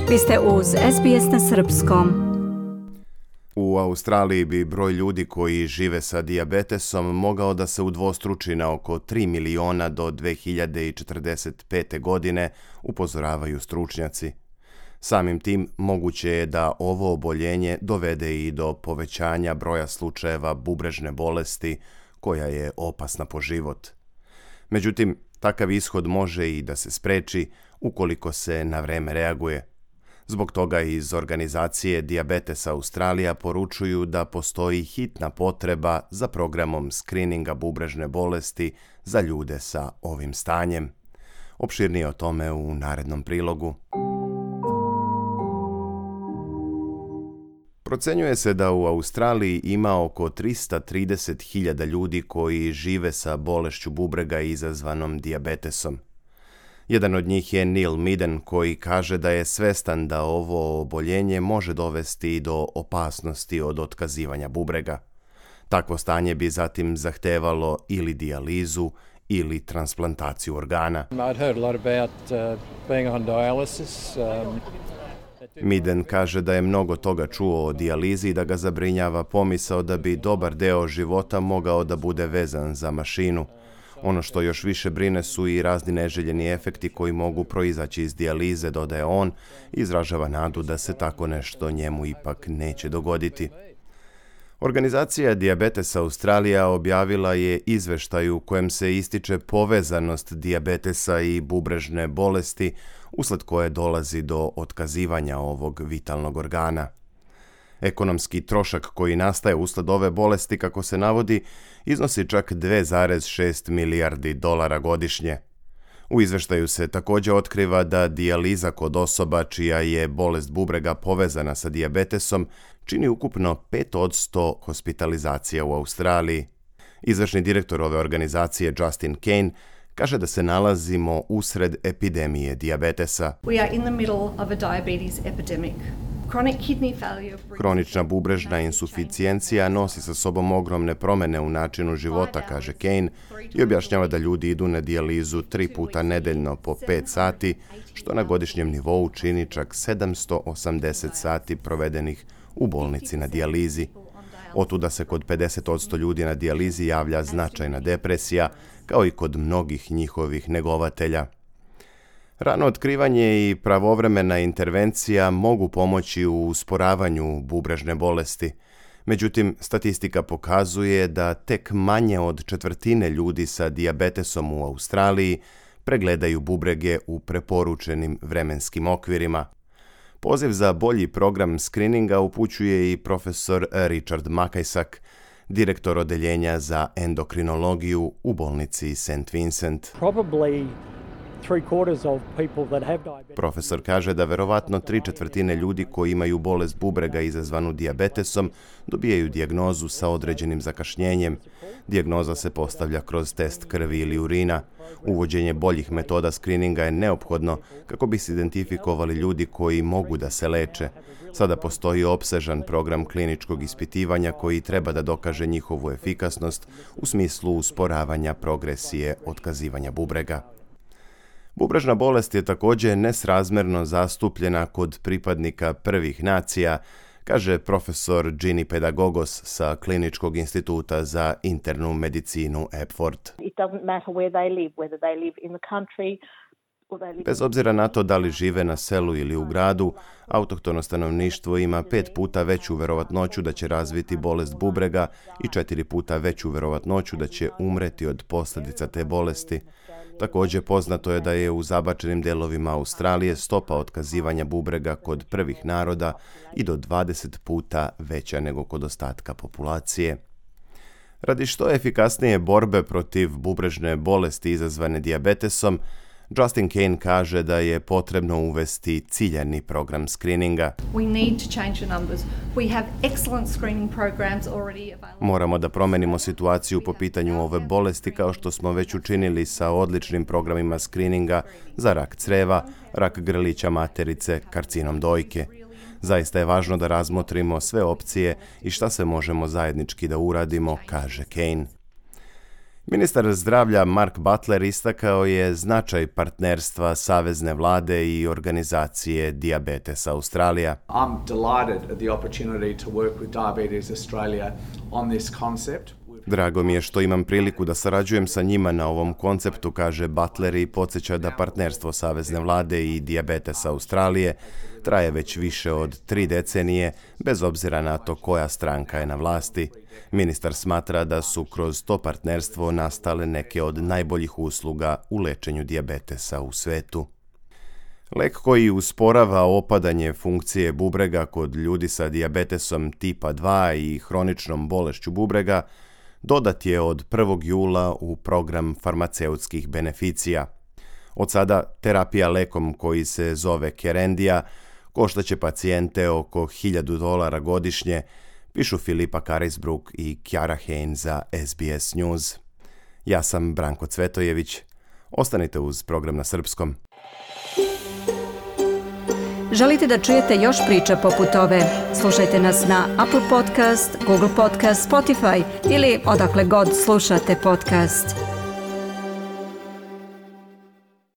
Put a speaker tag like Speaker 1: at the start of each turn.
Speaker 1: Vi ste uz SBS na srpskom.
Speaker 2: U Australiji bi broj ljudi koji žive sa dijabetesom mogao da se udvostruči na oko 3 miliona do 2045. godine, upozoravaju stručnjaci. Samim tim moguće je da ovo oboljenje dovede i do povećanja broja slučajeva bubrežne bolesti, koja je opasna po život. Međutim, takav ishod može i da se spreči ukoliko se na vreme reaguje. Zbog toga iz organizacije Diabetes Australija poručuju da postoji hitna potreba za programom skrininga bubrežne bolesti za ljude sa ovim stanjem. Opširnije o tome u narednom prilogu. Procenjuje se da u Australiji ima oko 330.000 ljudi koji žive sa bolešću bubrega izazvanom dijabetesom. Jedan od njih je Neil Midden, koji kaže da je svestan da ovo oboljenje može dovesti do opasnosti od otkazivanja bubrega. Takvo stanje bi zatim zahtevalo ili dijalizu ili transplantaciju organa. Midden kaže da je mnogo toga čuo o dijalizi i da ga zabrinjava pomisao da bi dobar deo života mogao da bude vezan za mašinu. Ono što još više brine su i razni neželjeni efekti koji mogu proizaći iz dijalize, dodaje on, i izražava nadu da se tako nešto njemu ipak neće dogoditi. Organizacija Diabetes Australija objavila je izveštaj u kojem se ističe povezanost dijabetesa i bubrežne bolesti, usled koje dolazi do otkazivanja ovog vitalnog organa. Ekonomski trošak koji nastaje usled ove bolesti, kako se navodi, iznosi čak 2,6 milijardi dolara godišnje. U izveštaju se također otkriva da dijaliza kod osoba čija je bolest bubrega povezana sa dijabetesom čini ukupno 5% hospitalizacija u Australiji. Izvršni direktor ove organizacije Justin Kane kaže da se nalazimo usred epidemije dijabetesa.
Speaker 3: We are in the middle of a diabetes epidemic.
Speaker 2: Hronična bubrežna insuficijencija nosi sa sobom ogromne promjene u načinu života, kaže Kane, i objašnjava da ljudi idu na dijalizu 3 puta nedeljno po 5 sati, što na godišnjem nivou čini čak 780 sati provedenih u bolnici na dijalizi. Otuda se kod 50% ljudi na dijalizi javlja značajna depresija, kao i kod mnogih njihovih negovatelja. Rano otkrivanje i pravovremena intervencija mogu pomoći u usporavanju bubrežne bolesti. Međutim, statistika pokazuje da tek manje od četvrtine ljudi sa dijabetesom u Australiji pregledaju bubrege u preporučenim vremenskim okvirima. Poziv za bolji program skrininga upućuje i profesor Richard Makajsak, direktor odeljenja za endokrinologiju u bolnici St. Vincent. Profesor kaže da verovatno 3/4 ljudi koji imaju bolest bubrega izazvanu dijabetesom dobijaju dijagnozu sa određenim zakašnjenjem. Dijagnoza se postavlja kroz test krvi ili urina. Uvođenje boljih metoda skrininga je neophodno kako bi se identifikovali ljudi koji mogu da se leče. Sada postoji opsežan program kliničkog ispitivanja koji treba da dokaže njihovu efikasnost u smislu usporavanja progresije otkazivanja bubrega. Bubrežna bolest je također nesrazmerno zastupljena kod pripadnika prvih nacija, kaže profesor Ginny Pedagogos sa Kliničkog instituta za internu medicinu Epworth. Bez obzira na to da li žive na selu ili u gradu, autohtono stanovništvo ima 5 puta veću verovatnoću da će razviti bolest bubrega i 4 puta veću verovatnoću da će umreti od posljedica te bolesti. Također poznato je da je u zabačenim delovima Australije stopa otkazivanja bubrega kod prvih naroda i do 20 puta veća nego kod ostatka populacije. Radi što efikasnije borbe protiv bubrežne bolesti izazvane dijabetesom, Justin Kane kaže da je potrebno uvesti ciljani program skrininga. Moramo da promenimo situaciju po pitanju ove bolesti kao što smo već učinili sa odličnim programima skrininga za rak creva, rak grlića materice, karcinom dojke. Zaista je važno da razmotrimo sve opcije i šta se možemo zajednički da uradimo, kaže Kane. Ministar zdravlja Mark Butler istakao je značaj partnerstva savezne vlade i organizacije Diabetes Australija.
Speaker 4: I'm delighted at the opportunity to work with Diabetes Australia on this concept.
Speaker 2: Drago mi je što imam priliku da sarađujem sa njima na ovom konceptu, kaže Butler i podsjeća da partnerstvo savezne vlade i Diabetes Australije traje već više od 3 decenije, bez obzira na to koja stranka je na vlasti. Ministar smatra da su kroz to partnerstvo nastale neke od najboljih usluga u lečenju dijabetesa u svetu. Lek koji usporava opadanje funkcije bubrega kod ljudi sa dijabetesom tipa 2 i hroničnom bolešću bubrega dodat je od 1. jula u program farmaceutskih beneficija. Od sada terapija lekom koji se zove Kerendia koštaće pacijente oko $1.000 godišnje, pišu Filipa Carisbrook i Kiara Hain za SBS News. Ja sam Branko Cvetojević. Ostanite uz program na srpskom.
Speaker 1: Želite da čujete još priča poput ove? Slušajte nas na Apple Podcast, Google Podcast, Spotify ili odakle god slušate podcast.